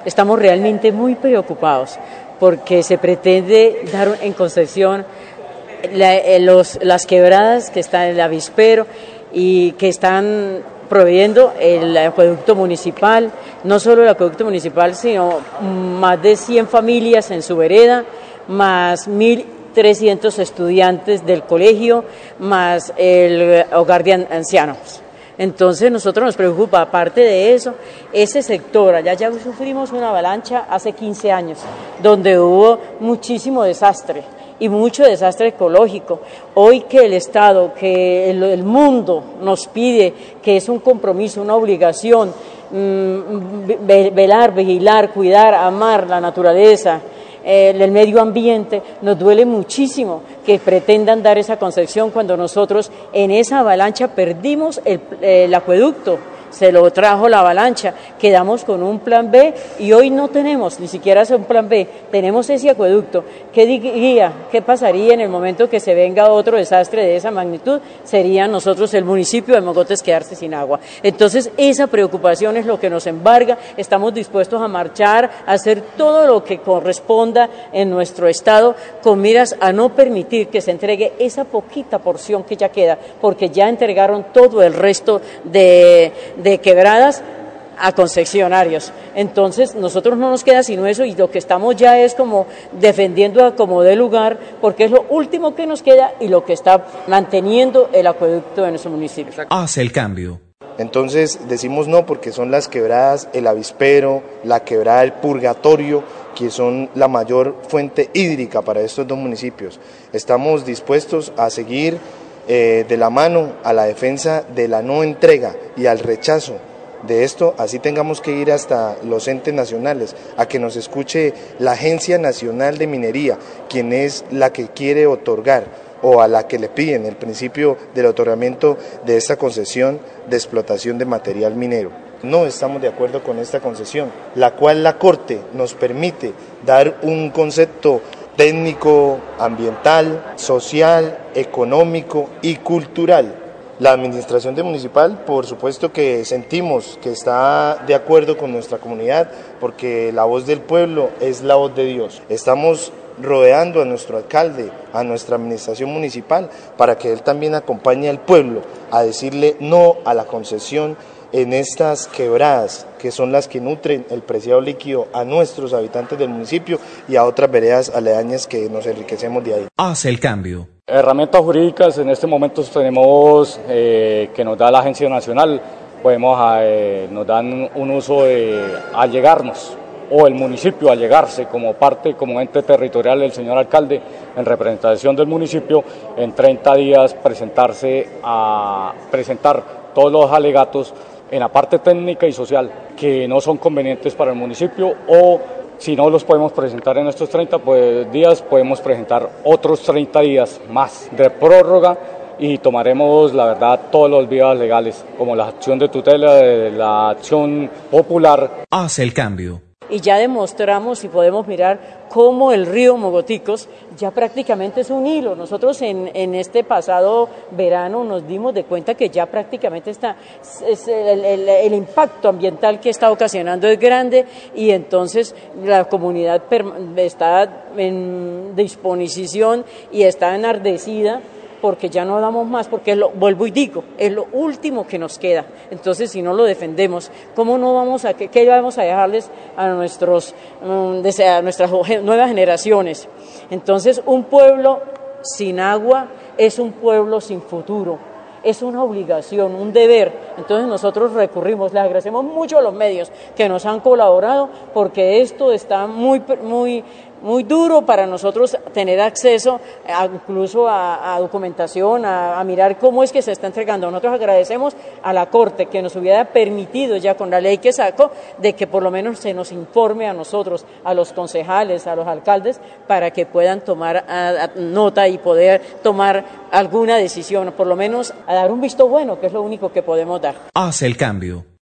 estamos realmente muy preocupados porque se pretende dar en concesión las quebradas que están en el avispero y que están proveyendo el acueducto municipal, no solo el acueducto municipal, sino más de 100 familias en su vereda, más 1.300 estudiantes del colegio, más el hogar de ancianos. Entonces nosotros nos preocupa, aparte de eso, ese sector, allá ya sufrimos una avalancha hace 15 años, donde hubo muchísimo desastre y mucho desastre ecológico. Hoy que el Estado, que el mundo nos pide, que es un compromiso, una obligación, velar, vigilar, cuidar, amar la naturaleza, el medio ambiente, nos duele muchísimo que pretendan dar esa concesión cuando nosotros en esa avalancha perdimos el acueducto. Se lo trajo la avalancha, quedamos con un plan B y hoy no tenemos ni siquiera un plan B, tenemos ese acueducto. ¿Qué diría? ¿Qué pasaría en el momento que se venga otro desastre de esa magnitud? Sería nosotros, el municipio de Mogotes, quedarse sin agua. Entonces esa preocupación es lo que nos embarga, estamos dispuestos a marchar, a hacer todo lo que corresponda en nuestro estado con miras a no permitir que se entregue esa poquita porción que ya queda, porque ya entregaron todo el resto de quebradas a concesionarios. Entonces nosotros no nos queda sino eso y lo que estamos ya es como defendiendo a como dé lugar porque es lo último que nos queda y lo que está manteniendo el acueducto de nuestro municipio. Hace el cambio. Entonces decimos no porque son las quebradas, el avispero, la quebrada del Purgatorio, que son la mayor fuente hídrica para estos dos municipios. Estamos dispuestos a seguir de la mano a la defensa de la no entrega y al rechazo de esto, así tengamos que ir hasta los entes nacionales, a que nos escuche la Agencia Nacional de Minería, quien es la que quiere otorgar o a la que le piden el principio del otorgamiento de esta concesión de explotación de material minero. No estamos de acuerdo con esta concesión, la cual la Corte nos permite dar un concepto técnico, ambiental, social, económico y cultural. La administración municipal, por supuesto que sentimos que está de acuerdo con nuestra comunidad, porque la voz del pueblo es la voz de Dios. Estamos rodeando a nuestro alcalde, a nuestra administración municipal, para que él también acompañe al pueblo a decirle no a la concesión en estas quebradas, que son las que nutren el preciado líquido a nuestros habitantes del municipio y a otras veredas aledañas que nos enriquecemos de ahí. Hace el cambio. Herramientas jurídicas en este momento tenemos que nos da la Agencia Nacional, nos dan un uso de allegarnos, o el municipio allegarse como parte, como ente territorial del señor alcalde, en representación del municipio, en 30 días presentar todos los alegatos en la parte técnica y social que no son convenientes para el municipio, o si no los podemos presentar en estos 30 días, podemos presentar otros 30 días más de prórroga y tomaremos, la verdad, todas las vías legales, como la acción de tutela, la acción popular. Hace el cambio. Y ya demostramos y podemos mirar cómo el río Mogoticos ya prácticamente es un hilo. Nosotros en este pasado verano nos dimos de cuenta que ya prácticamente el impacto ambiental que está ocasionando es grande y entonces la comunidad está en disposición y está enardecida porque ya no damos más, porque vuelvo y digo, es lo último que nos queda. Entonces, si no lo defendemos, ¿cómo no vamos qué vamos a dejarles a nuestras nuevas generaciones? Entonces, un pueblo sin agua es un pueblo sin futuro. Es una obligación, un deber. Entonces nosotros recurrimos, les agradecemos mucho a los medios que nos han colaborado porque esto está muy duro para nosotros tener acceso incluso a documentación, a mirar cómo es que se está entregando. Nosotros agradecemos a la Corte que nos hubiera permitido ya con la ley que sacó de que por lo menos se nos informe a nosotros, a los concejales, a los alcaldes, para que puedan tomar nota y poder tomar alguna decisión, por lo menos a dar un visto bueno, que es lo único que podemos dar. Hace el cambio.